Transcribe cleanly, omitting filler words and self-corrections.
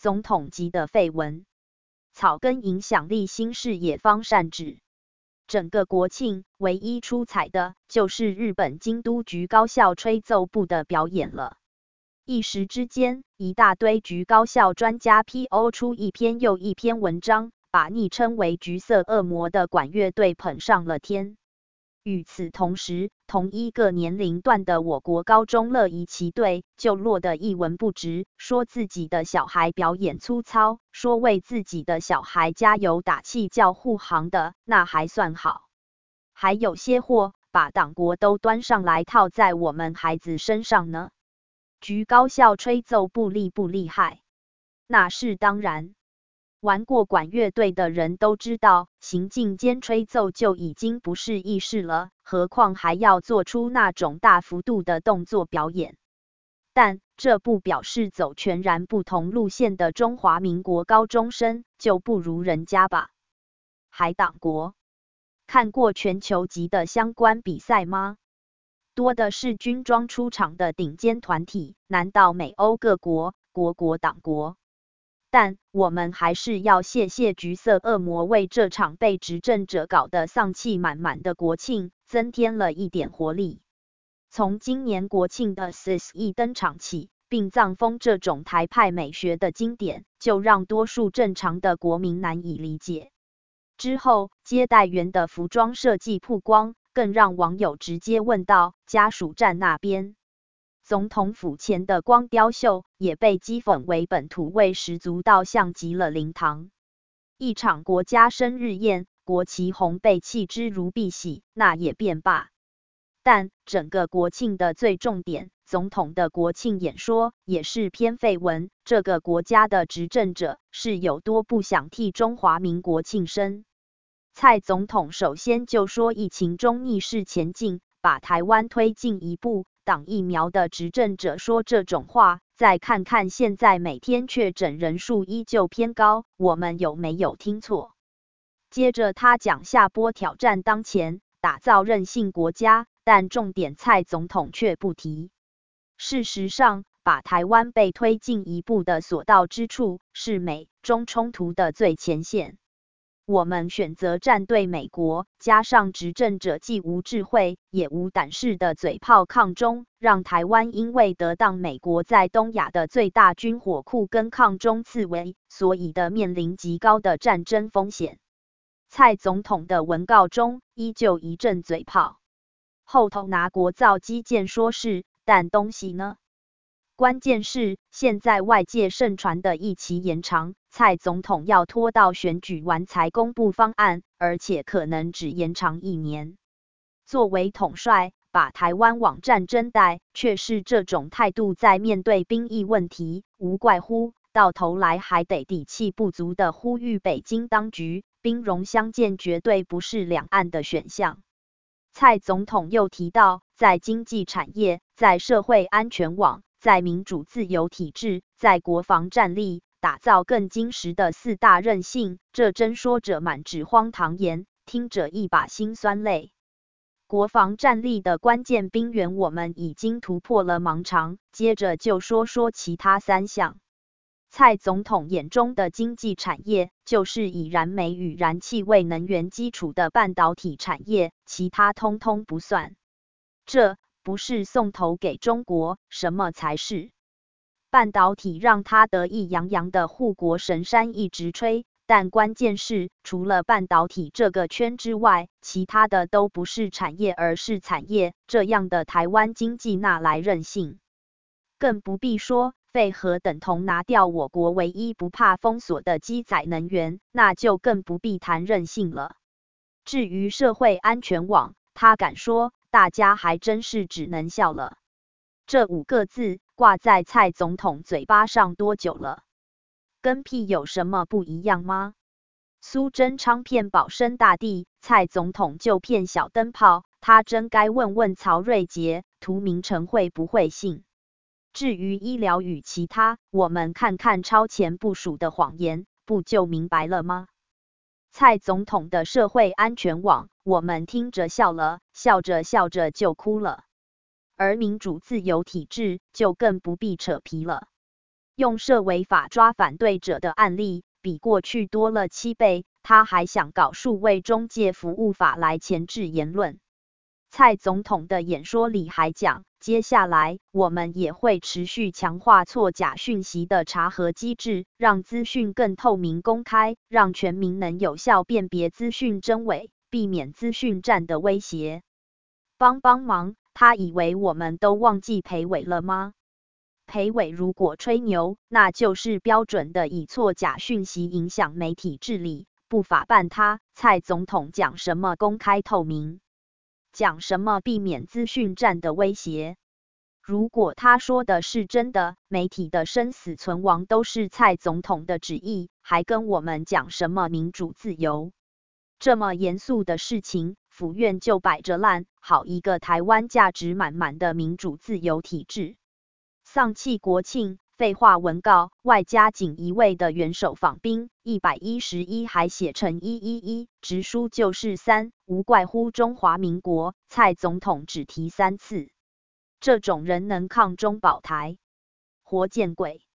总统级的绯闻，草根影响力新视野方善止。整个国庆唯一出彩的就是日本京都局高校吹奏部的表演了。一时之间，一大堆局高校专家 PO 出一篇又一篇文章，把昵称为橘色恶魔的管乐队捧上了天。与此同时，同一个年龄段的我国高中乐仪旗队就落得一文不值，说自己的小孩表演粗糙，说为自己的小孩加油打气叫护航的，那还算好。还有些货把党国都端上来套在我们孩子身上呢。局高校吹奏部厉不厉害？那是当然。玩过管乐队的人都知道，行进间吹奏就已经不是易事了，何况还要做出那种大幅度的动作表演。但这不表示走全然不同路线的中华民国高中生就不如人家吧？还党国？看过全球级的相关比赛吗？多的是军装出场的顶尖团体，难道美欧各国国党国？但我们还是要谢谢橘色恶魔为这场被执政者搞得丧气满满的国庆增添了一点活力。从今年国庆的 SIS 登场起，殡葬风这种台派美学的经典就让多数正常的国民难以理解。之后接待员的服装设计曝光，更让网友直接问到家属站那边。总统府前的光雕秀也被讥讽为本土味十足到像极了灵堂。一场国家生日宴，国旗红被弃之如敝屣，那也便罢。但整个国庆的最重点，总统的国庆演说也是篇绯闻，这个国家的执政者是有多不想替中华民国庆生。蔡总统首先就说疫情中逆势前进，把台湾推进一步。挡疫苗的执政者说这种话，再看看现在每天确诊人数依旧偏高，我们有没有听错？接着他讲下波挑战当前，打造韧性国家，但重点蔡总统却不提。事实上，把台湾被推进一步的所到之处，是美中冲突的最前线。我们选择站队美国，加上执政者既无智慧也无胆识的嘴炮抗中，让台湾因为得当美国在东亚的最大军火库跟抗中刺猬，所以的面临极高的战争风险。蔡总统的文告中依旧一阵嘴炮，后头拿国造基建说是，但东西呢？关键是现在外界盛传的疫期延长，蔡总统要拖到选举完才公布方案，而且可能只延长1年。作为统帅，把台湾往战争带，却是这种态度在面对兵役问题，无怪乎到头来还得底气不足的呼吁北京当局，兵戎相见绝对不是两岸的选项。蔡总统又提到，在经济产业，在社会安全网，在民主自由体制，在国防战力，打造更精实的4大韧性，这真说者满纸荒唐言，听者一把辛酸泪。国防战力的关键兵源我们已经突破了盲肠，接着就说其他3项。蔡总统眼中的经济产业，就是以燃煤与燃气为能源基础的半导体产业，其他通通不算。这不是送头给中国，什么才是？半导体让他得意洋洋的护国神山一直吹，但关键是，除了半导体这个圈之外，其他的都不是产业，而是产业。这样的台湾经济哪来韧性？更不必说废核等同拿掉我国唯一不怕封锁的机载能源，那就更不必谈韧性了。至于社会安全网，他敢说，大家还真是只能笑了。这5个字挂在蔡总统嘴巴上多久了？跟屁有什么不一样吗？苏贞昌骗保生大帝，蔡总统就骗小灯泡，他真该问问曹瑞捷、涂明诚会不会信。至于医疗与其他，我们看看超前部署的谎言，不就明白了吗？蔡总统的社会安全网，我们听着笑了，笑着笑着就哭了。而民主自由体制就更不必扯皮了。 用涉违法抓反对者的案例，比过去多了7倍。他还想搞数位中介服务法来钳制言论。蔡总统的演说里还讲，接下来我们也会持续强化错假讯息的查核机制，让资讯更透明公开，让全民能有效辨别资讯真伪，避免资讯战的威胁。帮忙，他以为我们都忘记裴伟了吗？裴伟如果吹牛，那就是标准的以错假讯息影响媒体治理，不法办他。蔡总统讲什么公开透明，讲什么避免资讯战的威胁。如果他说的是真的，媒体的生死存亡都是蔡总统的旨意，还跟我们讲什么民主自由？这么严肃的事情，府院就摆着烂，好一个台湾价值满满的民主自由体制。丧气国庆，废话文告，外加仅一位的元首访宾，111还写成111，直书就是3，无怪乎中华民国。蔡总统只提3次，这种人能抗中保台，活见鬼！